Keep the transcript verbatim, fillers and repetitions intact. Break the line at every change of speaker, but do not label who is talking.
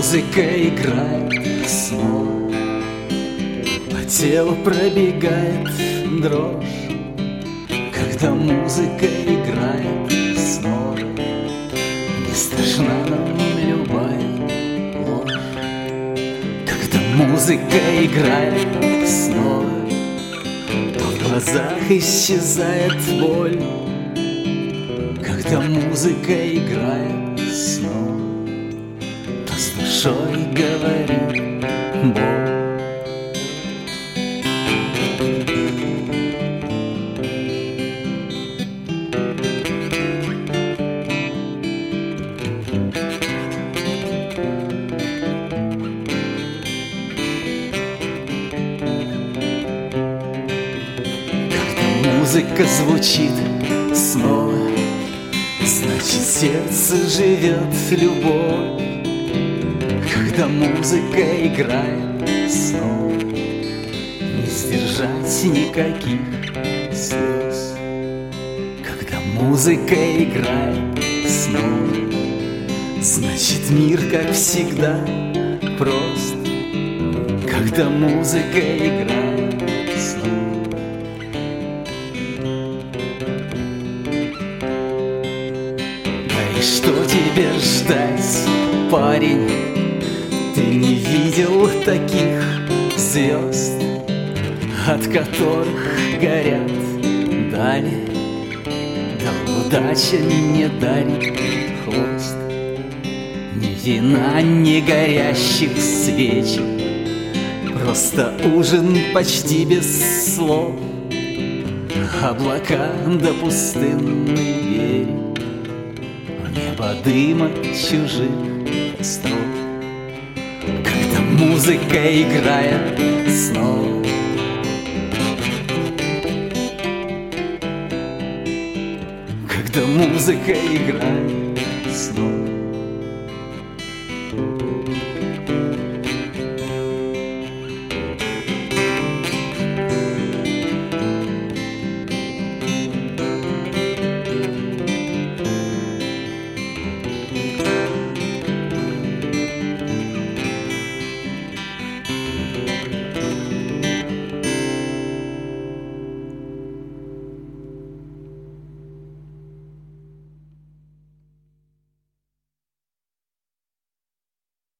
музыка играет снова, по телу пробегает дрожь. Когда музыка играет снова, не страшна нам любая ложь. Когда музыка играет снова, то в глазах исчезает боль. Когда музыка играет снова, то с душой говорит боль. Музыка звучит снова, значит, сердце живет любовь. Когда музыка играет снова, не сдержать никаких слез. Когда музыка играет снова, значит, мир, как всегда, прост. Когда музыка играет снова. И что тебе ждать, парень? Ты не видел таких звезд, от которых горят дали, да удача не дарит хвост. Ни вина, ни горящих свечек, просто ужин почти без слов. Облака да пустынный берег, небо дыма чужих костров. Когда музыка играет снова, когда музыка играет снова.